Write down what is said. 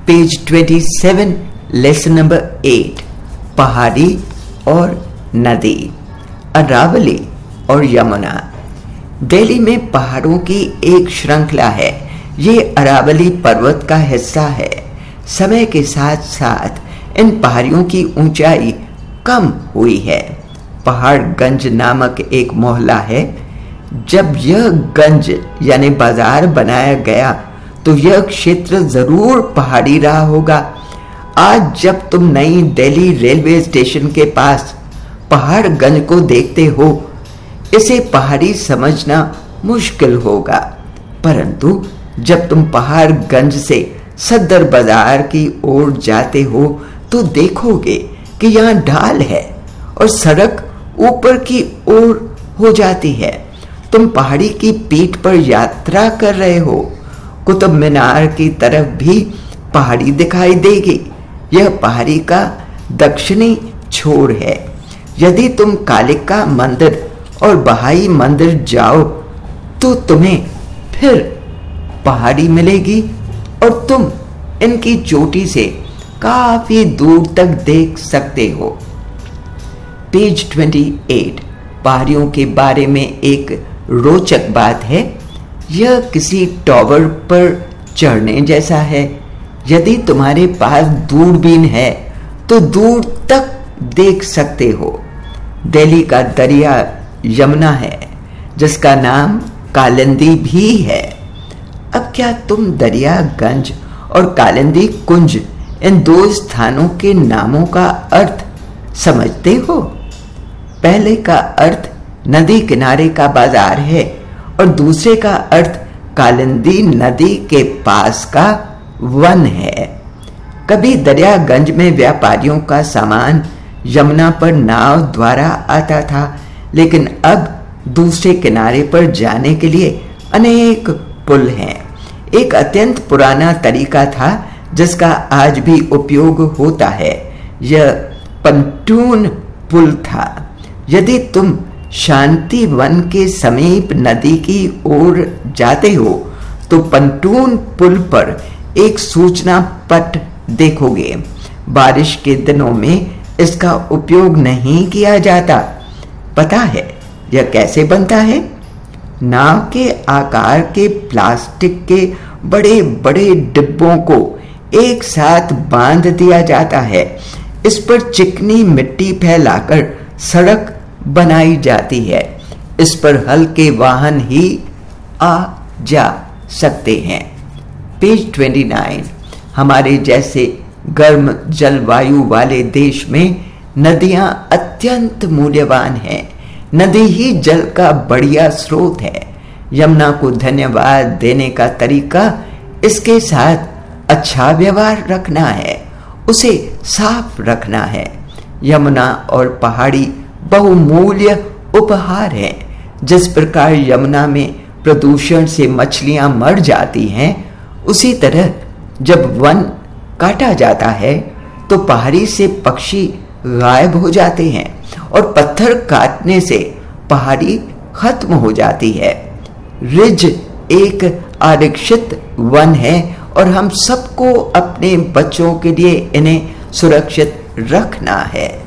Page 27, lesson number 8, पहाड़ी और नदी, अरावली और यमुना। दिल्ली में पहाड़ों की एक श्रृंखला है। ये अरावली पर्वत का हिस्सा है। समय के साथ साथ इन पहाड़ियों की ऊंचाई कम हुई है। पहाड़गंज नामक एक मोहल्ला है। जब यह गंज यानी बाजार बनाया गया तो यह क्षेत्र जरूर पहाड़ी रहा होगा। आज जब तुम नई दिल्ली रेलवे स्टेशन के पास पहाड़गंज को देखते हो, इसे पहाड़ी समझना मुश्किल होगा, परंतु जब तुम पहाड़गंज से सदर बाजार की ओर जाते हो तो देखोगे कि यहाँ ढाल है और सड़क ऊपर की ओर हो जाती है। तुम पहाड़ी की पीठ पर यात्रा कर रहे हो। कुतुब मीनार की तरफ भी पहाड़ी दिखाई देगी। यह पहाड़ी का दक्षिणी छोर है। यदि तुम कालिका मंदिर और बहाई मंदिर जाओ तो तुम्हें फिर पहाड़ी मिलेगी और तुम इनकी चोटी से काफी दूर तक देख सकते हो। पेज 28, पहाड़ियों के बारे में एक रोचक बात है। यह किसी टॉवर पर चढ़ने जैसा है। यदि तुम्हारे पास दूरबीन है तो दूर तक देख सकते हो। दिल्ली का दरिया यमुना है, जिसका नाम कालिंदी भी है। अब क्या तुम दरियागंज और कालिंदी कुंज, इन दो स्थानों के नामों का अर्थ समझते हो? पहले का अर्थ नदी किनारे का बाजार है और दूसरे का अर्थ कालिंदी नदी के पास का वन है। कभी दरियागंज में व्यापारियों का सामान यमुना पर नाव द्वारा आता था, लेकिन अब दूसरे किनारे पर जाने के लिए अनेक पुल हैं। एक अत्यंत पुराना तरीका था जिसका आज भी उपयोग होता है। यह पंटून पुल था। यदि तुम शांति वन के समीप नदी की ओर जाते हो तो पंटून पुल पर एक सूचना पट देखोगे। बारिश के दिनों में इसका उपयोग नहीं किया जाता। पता है यह कैसे बनता है? नाव के आकार के प्लास्टिक के बड़े बड़े डिब्बों को एक साथ बांध दिया जाता है। इस पर चिकनी मिट्टी फैलाकर सड़क बनाई जाती है। इस पर हल्के वाहन ही आ जा सकते हैं। पेज 29, हमारे जैसे गर्म जलवायु वाले देश में नदियां अत्यंत मूल्यवान हैं। नदी ही जल का बढ़िया स्रोत है। यमुना को धन्यवाद देने का तरीका इसके साथ अच्छा व्यवहार रखना है, उसे साफ रखना है। यमुना और पहाड़ी बहुमूल्य उपहार हैं। जिस प्रकार यमुना में प्रदूषण से मछलियां मर जाती हैं, उसी तरह जब वन काटा जाता है तो पहाड़ी से पक्षी गायब हो जाते हैं और पत्थर काटने से पहाड़ी खत्म हो जाती है। रिज एक आरक्षित वन है और हम सबको अपने बच्चों के लिए इन्हें सुरक्षित रखना है।